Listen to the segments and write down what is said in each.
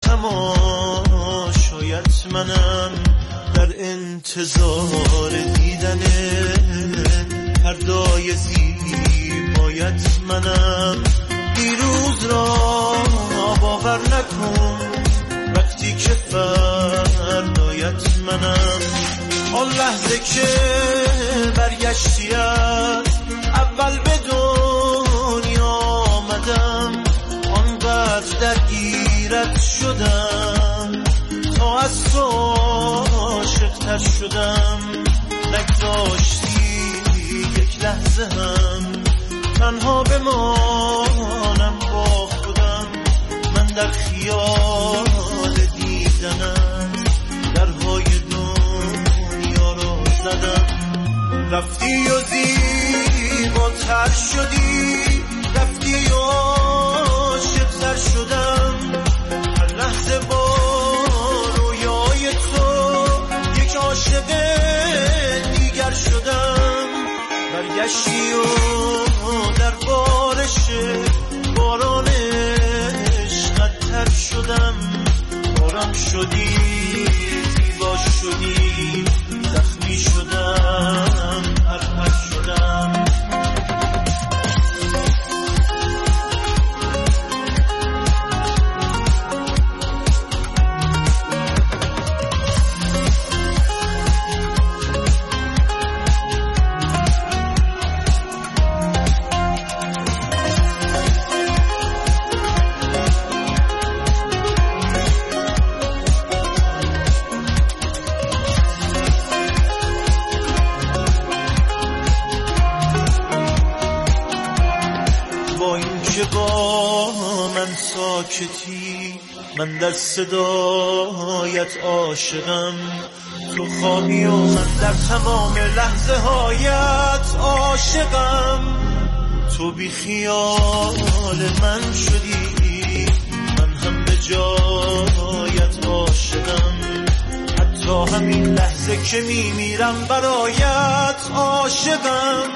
تماشایت منم، در انتظار دیدن فردای زیبایت منم. دیروز را باور نکن وقتی که فردایت منم. آن لحظه که برگشتی از اول به دنیا آمدم، آنقدر درگیرت شدم تا از تو عاشق‌تر شدم. نگذاشتی یک لحظه هم تنها بمانم با خودم. من در خیال دیدنم درهای دنیا رو زدم. رفتی و زیباتر شدی، رفتی و عاشق‌تر شدم. هر لحظه با رویای تو یک عاشق دیگر شدم. برگشتی و در بارش باران عشقت تر شدم. آرام شدی، زیبا شدی، زخمی شدم، پرپر شدم. من در صدایت عاشقم، تو خواهی و من در تمام لحظه هایت عاشقم. تو بی خیال من شدی، من هم به جایت عاشقم. حتی همین لحظه که میمیرم برایت عاشقم.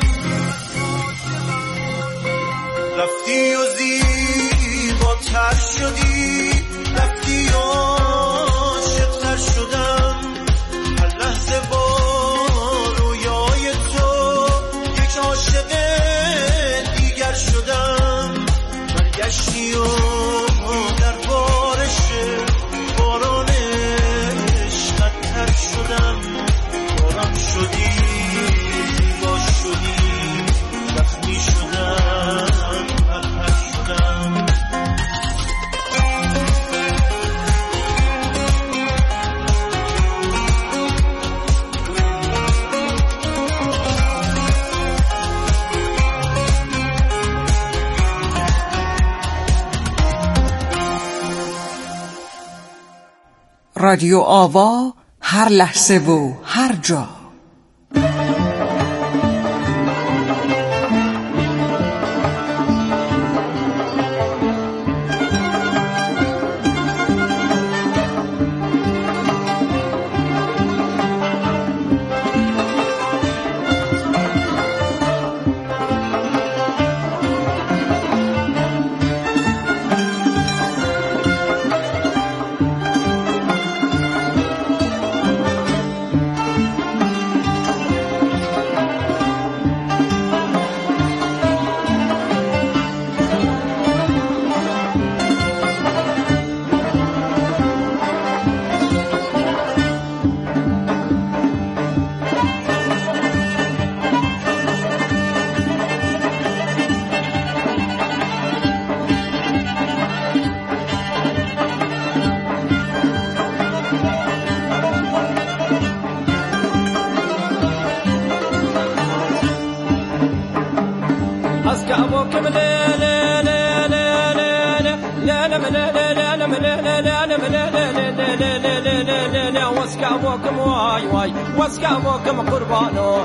رفتی و زیباتر شدی، رفتی و عاشق‌تر شدم. هر لحظه با رویای تو یک عاشق دیگر شدم. برگشتی و در بارش باران عشقت تر شدم. آرام شدی، زیبا شدی، زخمی شدم، پرپر شدم. رادیو آوا، هر لحظه و هر جا. واسكابوكم واي واي واسكابوكم قربانو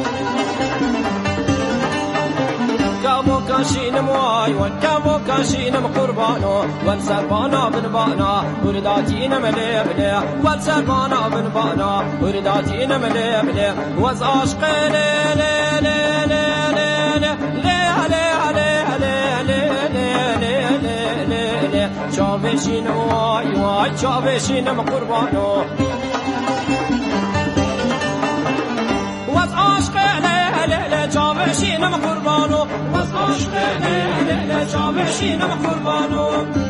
كابو كاشين واي واي كابو كاشين قربانو والسربانا بن بانا ورداتين ملي ملي والسربانا بن بانا ورداتين ملي ملي واز عاشق لي لي لي لي لي لي چاوشینم وای وای چاوشینم قربانو واز عشق له چاوشینم قربانو واز عشق له چاوشینم قربانو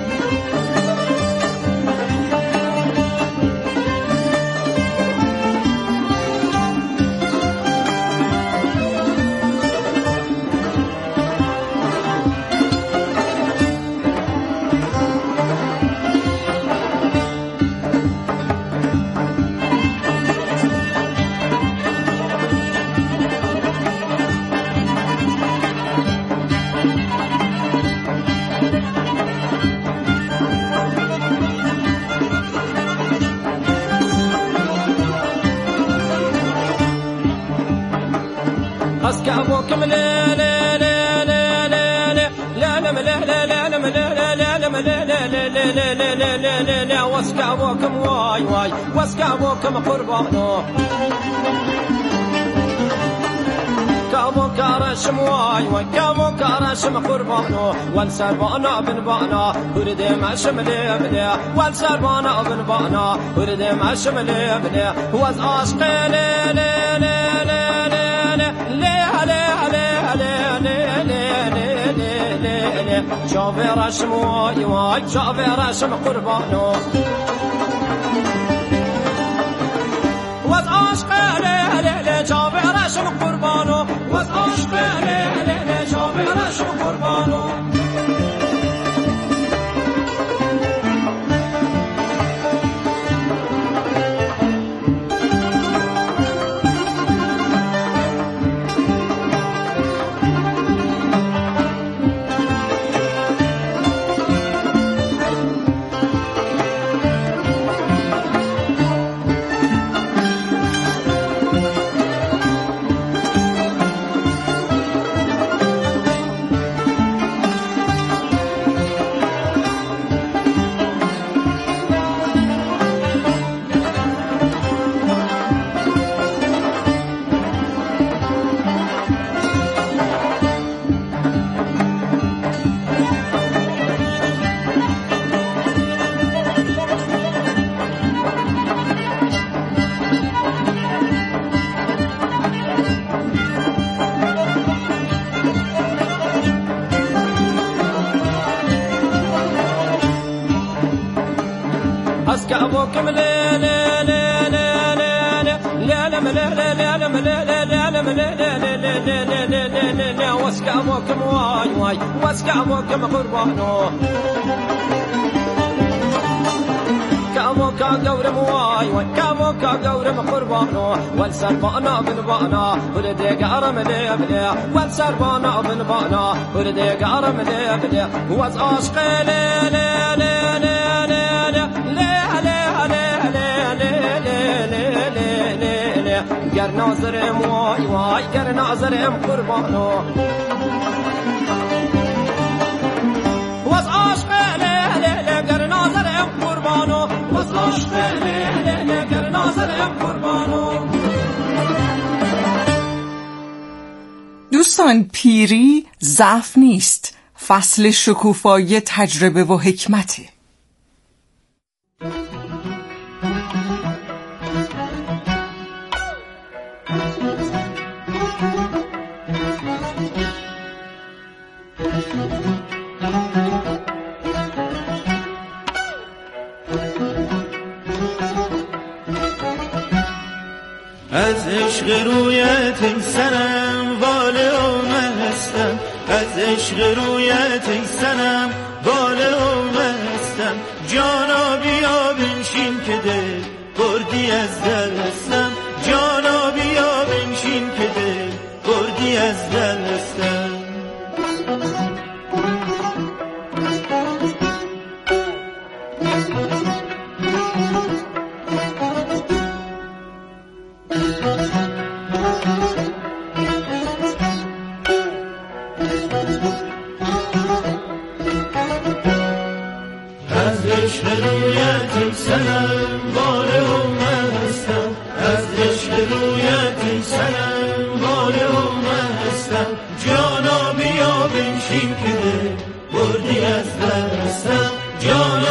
أسكابوكم لا لا لا لا لا لا لا لا لا لا لا لا لا واسكابوكم واي واي واسكابوكم قربانو كابو كارشم واي واي كابو كارشم قربانو والسربانا بن بانا ورد ماشم لي بلا والسربانا بن بانا ورد ماشم لي بلا واز عشق لا لا لا شوفي رسم واي واي شوفي رسم قربانو واز عشق له له شوفي رسم قربانو واز عشق له له شوفي رسم قربانو أسكابوكم لا لا لا لا لا لا لا لا لا لا لا لا لا واسكابوكم واي واي واسكابوكم قربانو كابوكا قورم واي واي كابوكا قورم قربانو والسربانا بن بانا ولدي قارم لي بلا والسربانا بن بانا ولدي قارم لي بلا واز عشق لا لا لا لا لا گر ناظرم وای وای گر ناظرم قربانو واز عشق له له گر ناظرم قربانو واز عشق له له گر ناظرم قربانو دوستان پیری ضعف نیست، فصل شکوفایی تجربه و حکمته. از عشق رویت ای سنم واله اومستم از عشق رویت ای سنم واله اومستم جانا بیا بنشین که دل بردی از دستم جانا بیا بنشین که دل بردی از دستم از عشق رویت ای سنم واله اومستم از عشق رویت ای سنم واله اومستم جانا بیا بنشین که دل بردی از دستم جانا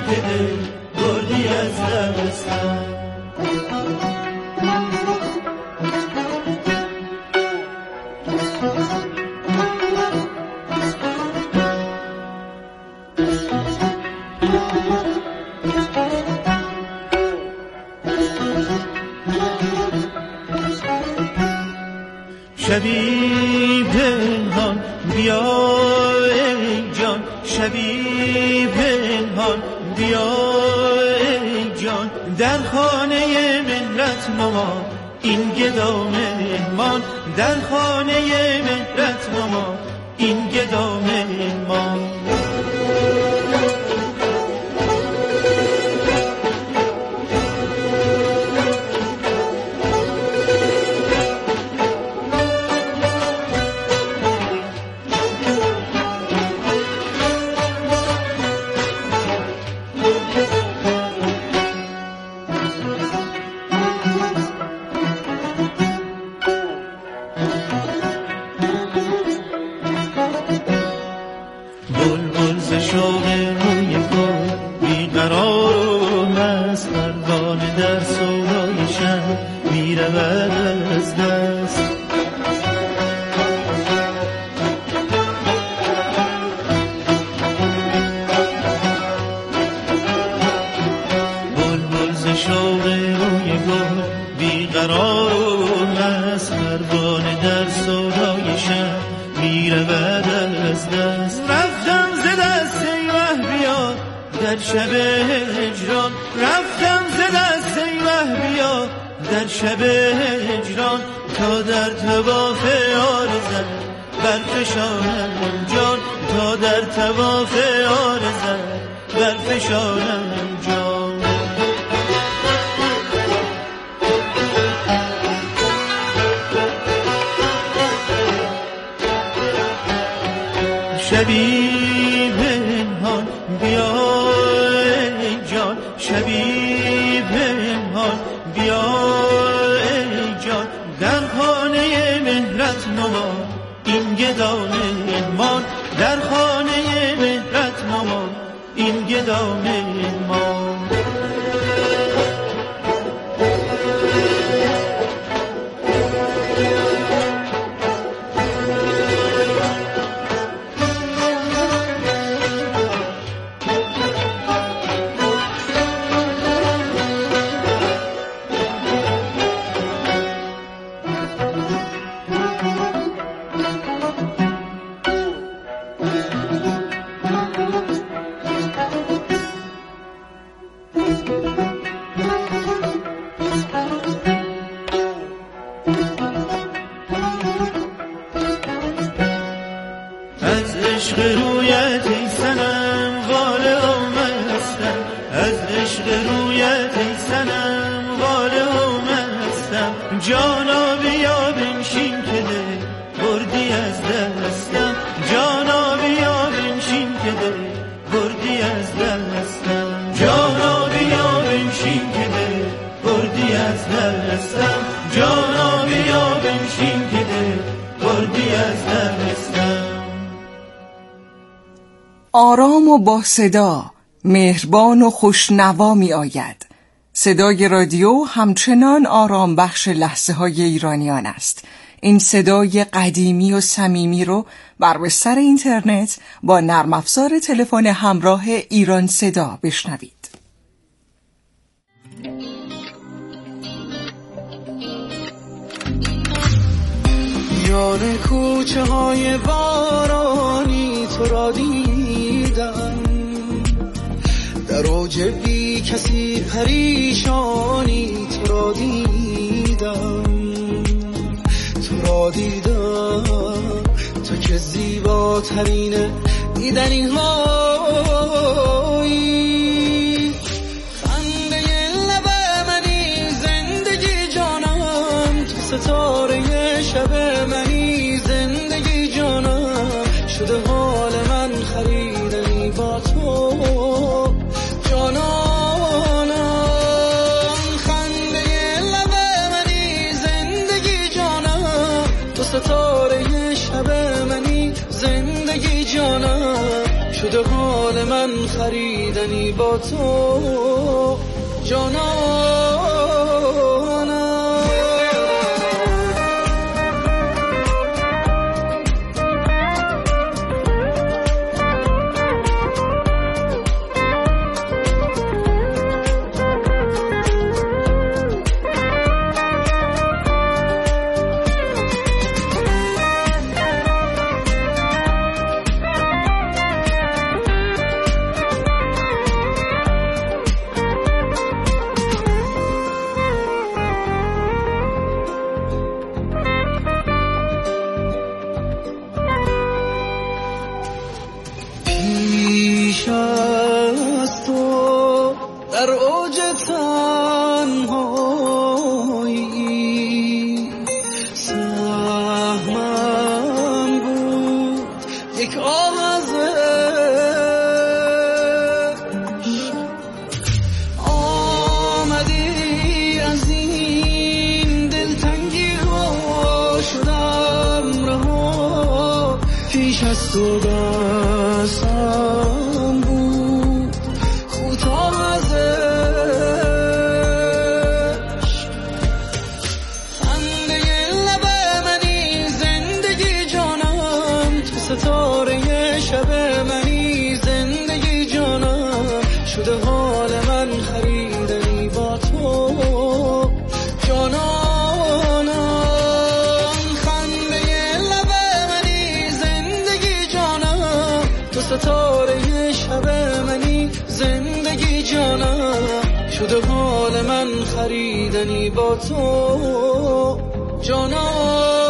که دل بردی از دستم. شبی پنهان بیا ای جان، شبی پنهان بیا ای جان، در خانه مهرت نما این گدا مهمان، در خانه مهرت نما این گدا مهمان. شبی پنهان بیا ای جان، شبی پنهان بیا ای جان، در خانه مهرت نما این گدا مهمان، در خانه مهرت نما این گدا مهمان. از عشق رویت ای صنم واله آمستم، از عشق رویت ای صنم واله آمستم، جانا بیا بنشین که دل بردی از دستم، جانا بیا بنشین که دل بردی از دستم، جانا بیا بنشین که دل بردی از دستم، جانا بیا بنشین که دل بردی از دستم. آرام و با صدا، مهربان و خوشنوا می آید. صدای رادیو همچنان آرام بخش لحظه های ایرانیان است. این صدای قدیمی و صمیمی رو بر بستر اینترنت با نرم افزار تلفن همراه ایران صدا بشنوید. میان کوچه های بارانی تو را دیدم، در اوج بی کسی پریشانی تو را دیدم، تو را دیدم، تو که زیباترین دیدنی هایی، خنده لب منی زندگی جانم، تو ستاره شب منی زندگی جانم، شده حال من خریدنی با تو جانانم، خنده لب منی زندگی جانم، تو ستاره شب منی زندگی جانم، شده حال من خریدنی خریدنی با تو جانانم. در اوج تنهایی سهمم بود یک آغازش، آمدی از این دلتنگی ها شدم رها، پیش از تو دستم بود کوتاه ستاره شب منی، زندگی جانم شده حال من خریدنی با تو جانانم. خنده لب منی، زندگی جانم، تو ستاره شب منی، زندگی جانم شده حال من خریدنی با تو جانانم.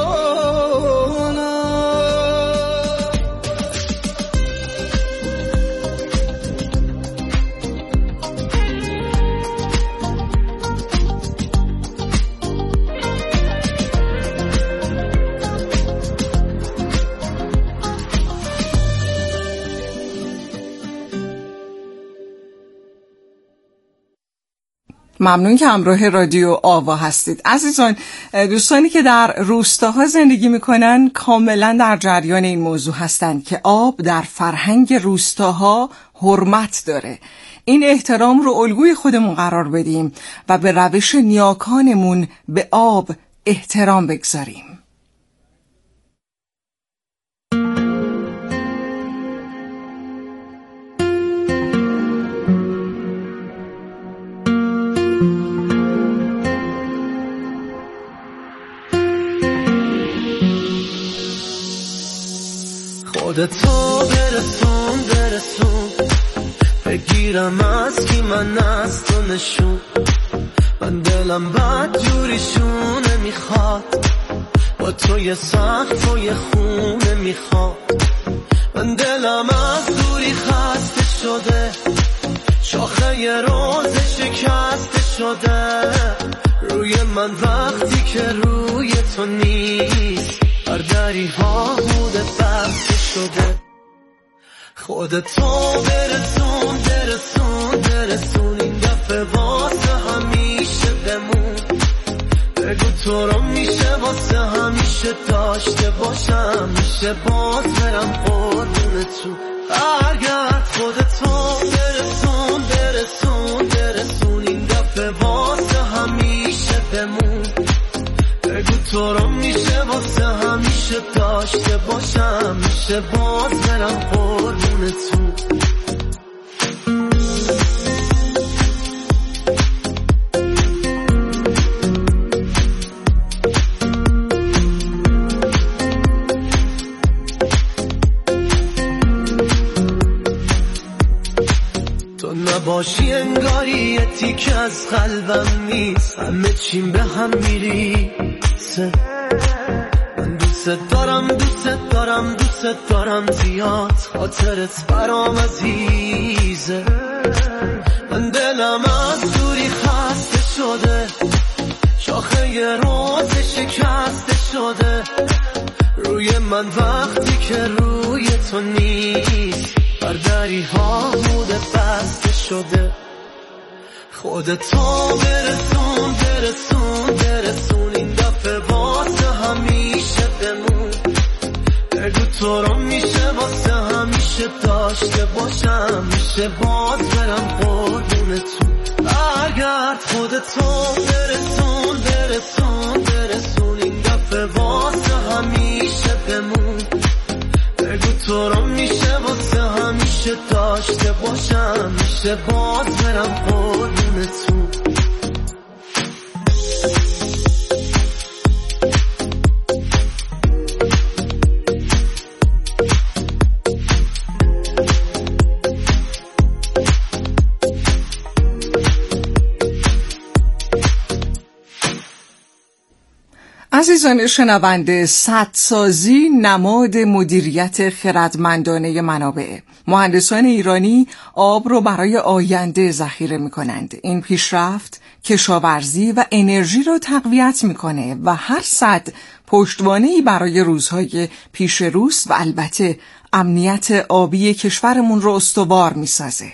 ممنون که همراه رادیو آوا هستید. عزیزان، دوستانی که در روستاها زندگی میکنن کاملا در جریان این موضوع هستند که آب در فرهنگ روستاها حرمت داره. این احترام رو الگوی خودمون قرار بدیم و به روش نیاکانمون به آب احترام بگذاریم. خودتو برسون بگیرم از کی من از تو نشون، من دلم بد جوریشونه میخواد، با تو یه سخت و یه خونه میخواد، من دلم از دوری خسته شده، شاخه یه روز شکسته شده، روی من وقتی که روی تو نیست بر دری ها بوده بسته شده. خودتو برسون این دفعه واسه همیشه بمون، بگو تو رو میشه واسه همیشه داشته باشم، میشه باز برم قربون تو برگرد. خودتو برسون این دفعه واسه همیشه بمون، بگو تو رو میشه واسه همیشه داشته باشم، میشه باز برم قربون تو. تو نباشی انگاری یه تیک از قلبم نیست، همه چیم به هم میریسه، من دوست دارم زیاد، خاطرت برام عزیزه، من دلم از دوری خسته شده، شاخه یه روز شکسته شده، روی من وقتی که روی تو نیست بر دری ها بوده بسته شده. خودتو برسون این دفعه واسه همیشه بمون، بگو تو رو میشه واسه همیشه همیشه داشته باشم، میشه باز برم قربونتون. اگر خودتو برسون این دفعه واسه همیشه بمون. بگو تو رو میشه واسه همیشه داشته باشم، میشه باز برم قربونتون. عزیزان شنونده، سدسازی نماد مدیریت خردمندانه منابع. مهندسان ایرانی آب رو برای آینده ذخیره می‌کنند. این پیشرفت کشاورزی و انرژی رو تقویت می‌کنه و هر سد پشتوانه‌ای برای روزهای پیش روست و البته امنیت آبی کشورمون رو استوار می‌سازه.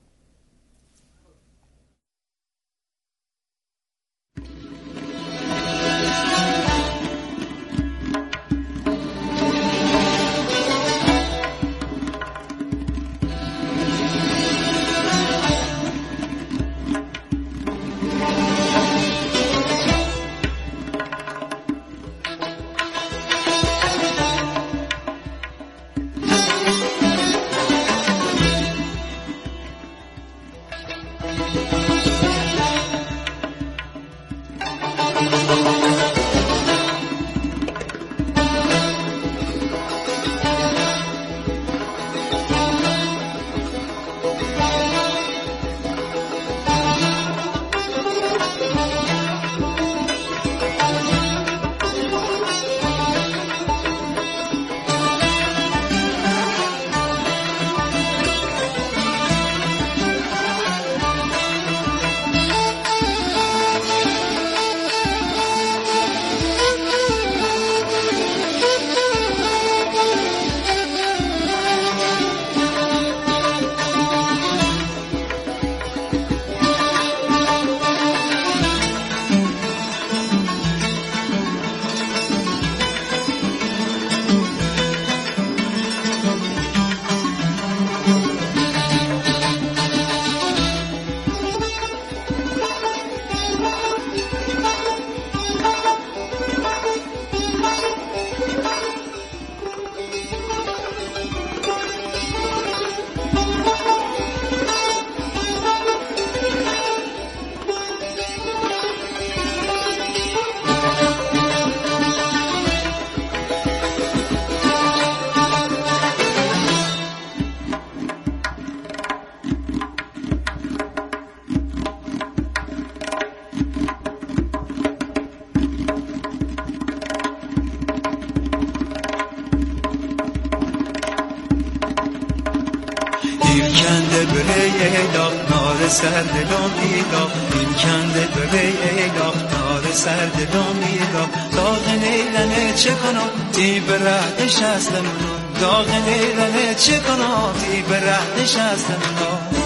سرد لامیلا این کنده به ایلا نار سرد لامیلا داغ نیلنه چه کنم تی برهدش از لمنو داغ نیلنه چه کنم تی برهدش از لمنو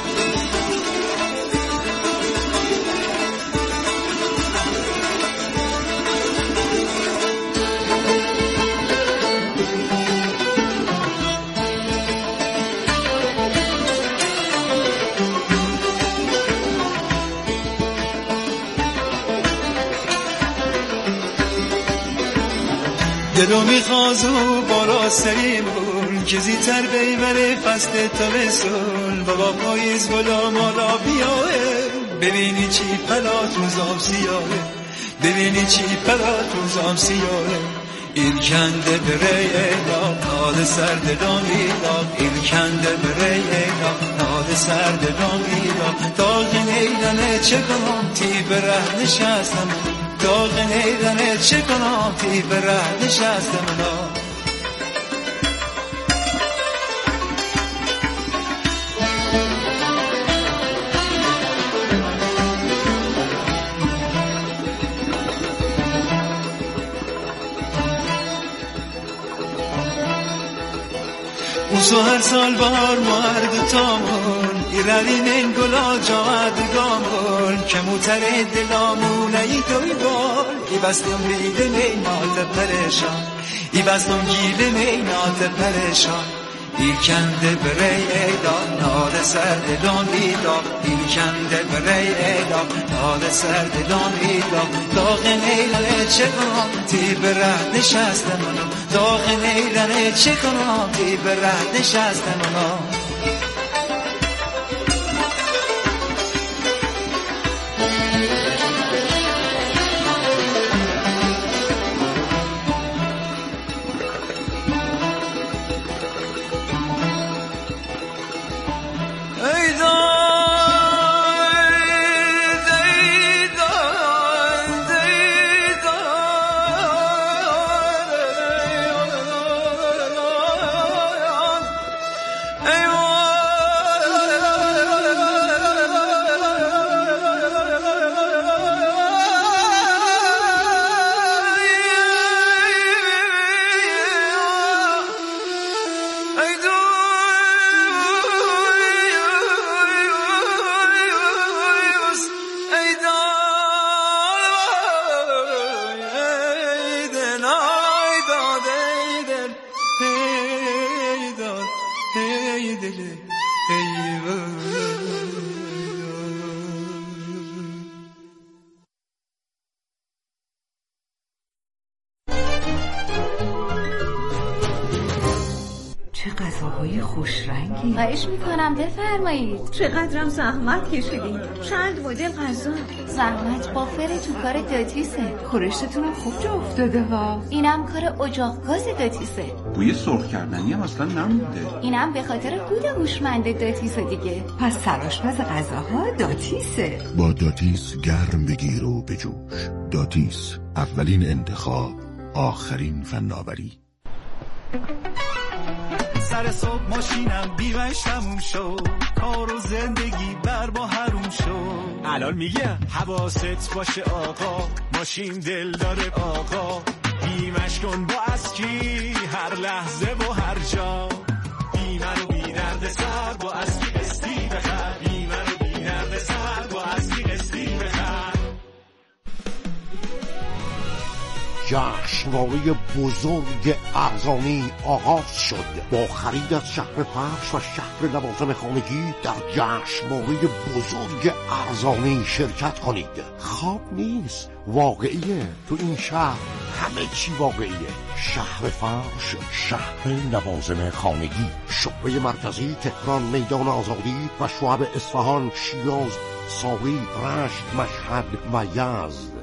دلو میخوازو بالا سریمون کزی تر بیمره فست تابستون بابا پاییز گلا مالا بیاه ببینی چی پلات روزام سیاهه ببینی چی پلات روزام سیاهه این کنده بره ایلا ناد سرد دامیلا این کنده بره ایلا ناد سرد دامیلا داغ نیلنه چه کنم تی بره نشستم داغ نیلنه چه کنم تی بره نشستم منا اوسو هر سال بار مرد تامون ایرالین این گلا جاعد گامون کموتر دلامون ای دوی بار ای بستم ریل مینات پریشان ای بستم گیل مینات پریشان دیکنده بری ایدا نال سردلان ایدا دیکنده بری ایدا نال سردلان ایدا داغ نیلانه چه کنم تی بره نشسته منو داغ نیلانه چه کنم تی بره نشسته منو غذاهای خوش رنگی. خواهش میکنم بفرمایید. چقدرم زحمت کشیدین. چند مدل غذا. زحمت بافر تو کار داتیسه. خورشتتون خوب جا افتاده ها. اینم کار اجاق گاز داتیسه. بوی سرخ کردنی هم اصلا نمونده. اینم به خاطر دود هوشمند داتیسه دیگه. پس سرآشپز غذاها داتیسه. با داتیس گرم بگیر و بجوش. داتیس، اولین انتخاب، آخرین فناوری. سر صبح ماشینم بیمش تموم شد کار و زندگی بر با حروم شد الان میگم حواست باشه آقا ماشین دل داره آقا بیمش کن با اسکی هر لحظه و هر جا بیمه رو بی درد سر با اسکی قسطی بخر بیمه رو بی درد سر با اسکی قسطی بخر. جشنواره بزرگ ارزانی آغاز شد. با خرید از شهر فرش و شهر لوازم خانگی در جشنواره بزرگ ارزانی شرکت کنید. خواب نیست، واقعیه. تو این شهر همه چی واقعیه. شهر فرش، شهر لوازم خانگی، شعبه مرکزی تهران، میدان آزادی و شعب اصفهان، شیراز، ساوی، رشت، مشهد و یزد.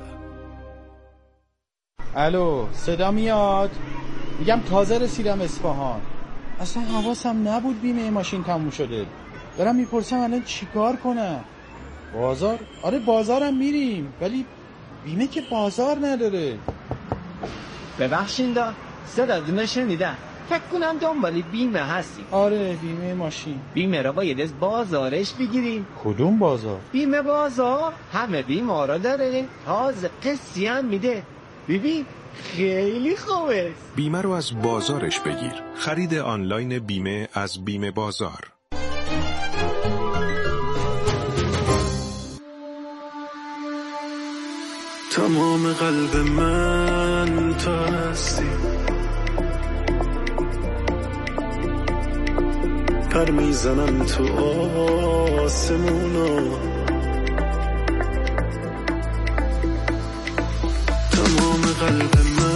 الو، صدا میاد؟ میگم تازه رسیدم اصفهان. اصلا حواسم نبود بیمه ماشین تموم شده. دارم میپرسم الان چیکار کنم؟ بازار؟ آره بازارم میریم، ولی بیمه که بازار نداره. ببخشید صداتون شنیدم. فکر کنم دنبال بیمه هستی. آره بیمه ماشین. بیمه را باید از بازارش بگیریم. کدوم بازار؟ بیمه بازار همه بیمه را داره، تازه قسطی هم میده. ببین خیلی خوبه. بیمه رو از بازارش بگیر. خرید آنلاین بیمه از بیمه بازار. تمام قلب من تو هستی، پر میزنم تو آسمونا، تمام قلب من